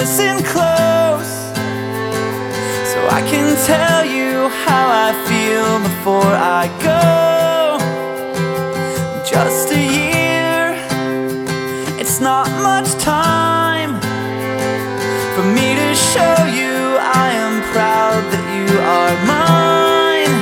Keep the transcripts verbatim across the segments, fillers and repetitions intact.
listen close, so I can tell you how I feel before I go. Just a year, it's not much time for me to show you I am proud that you are mine.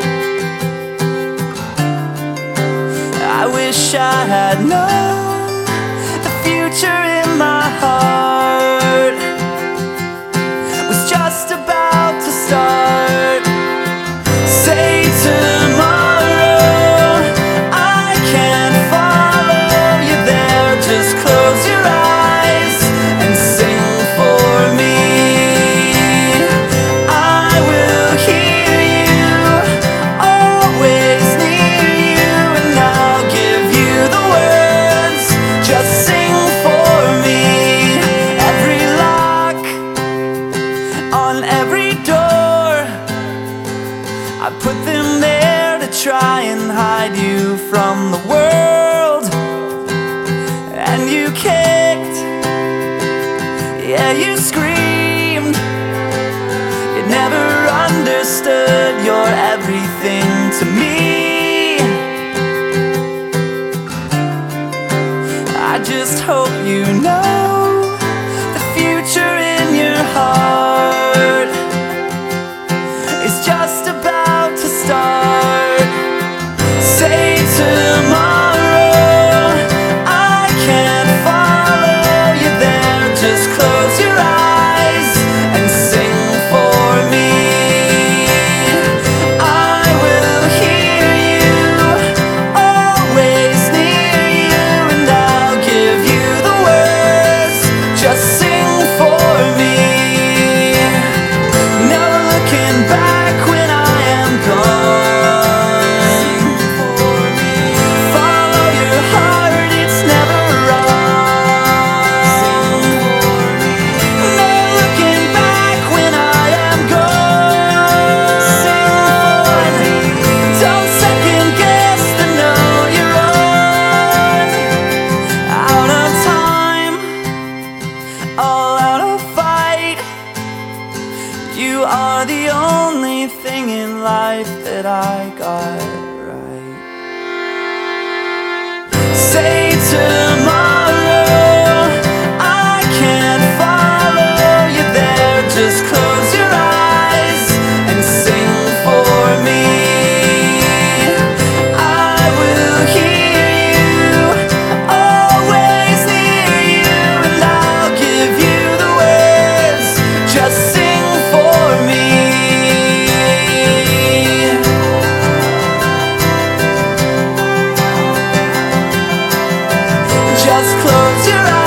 I wish I had known the future in my heart was just about to start. Say tomorrow I can't follow you there. Just close your eyes and sing for me. I will hear you, always near you, and I'll give you the words. Just sing for me. Every lock on every door, I put them there to try and hide you from the world. And you kicked, yeah, you screamed. You never understood you're everything to me. I just hope you know the future in your heart is just about to start. Say tomorrow I can't follow you there. Just close your eyes and sing for me. I will hear you, always near you, and I'll give you the words. Just sing for me. Never looking back when I am gone. Follow your heart, it's never wrong. Never looking back when I am gone. Don't second guess the no you're on. Out of time, all out of fight. You are the only thing in life that I got right. Say tomorrow I can't follow you there. Just close your eyes and sing for me. I will hear you, always near you, and I'll give you the words. Just sing for me. Just close your eyes.